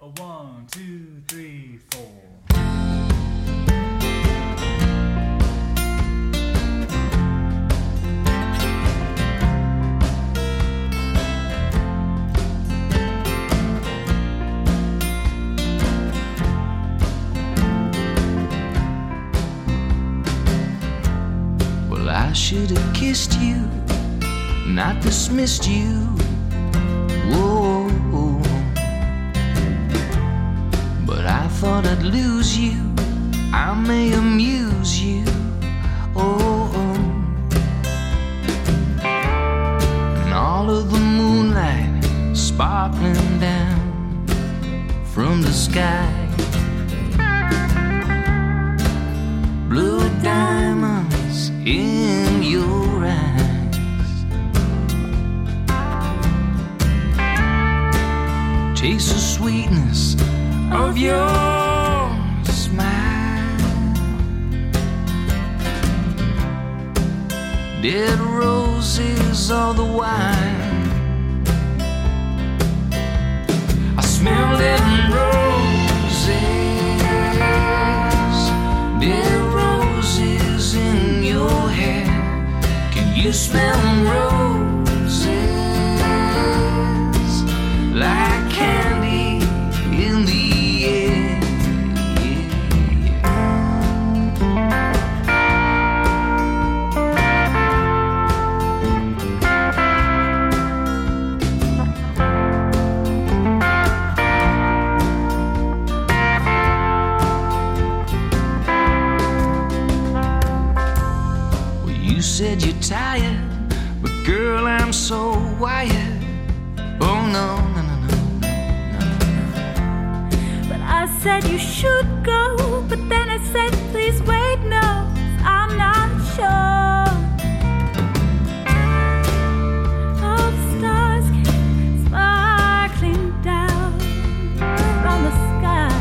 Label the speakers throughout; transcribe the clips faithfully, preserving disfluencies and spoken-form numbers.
Speaker 1: A one, two, three, four.
Speaker 2: Well, I should have kissed you, not dismissed you. Whoa. But I thought I'd lose you, I may amuse you. Oh, and all of the moonlight sparkling down from the sky. Blue diamonds in your eyes. Taste the sweetness of your smile. Dead roses all the while. I smell dead roses. Dead roses in your hair. Can you smell roses like candy in the said you're tired, but girl, I'm so wired. Oh no, no, no, no, no, no.
Speaker 3: But I said you should go, but then I said please wait, no, I'm not sure. All the stars came sparkling down from the sky.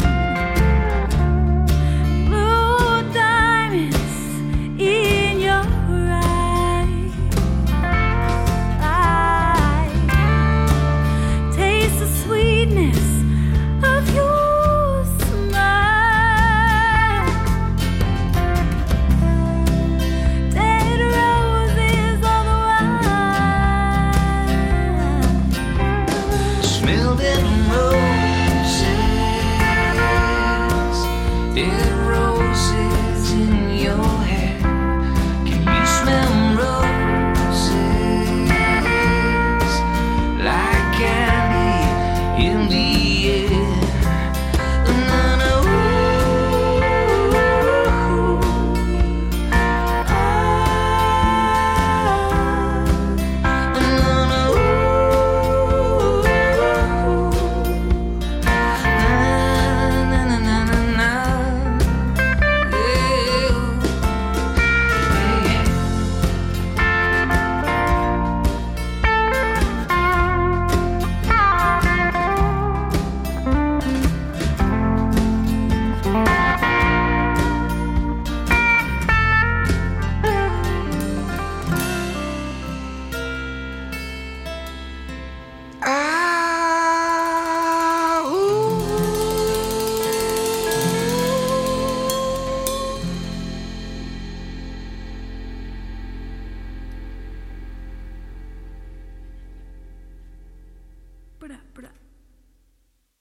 Speaker 3: Blue diamonds in your of your smile. Dead roses all the while.
Speaker 2: Smell dead roses. Dead roses in your hair. Can you smell roses like candy in the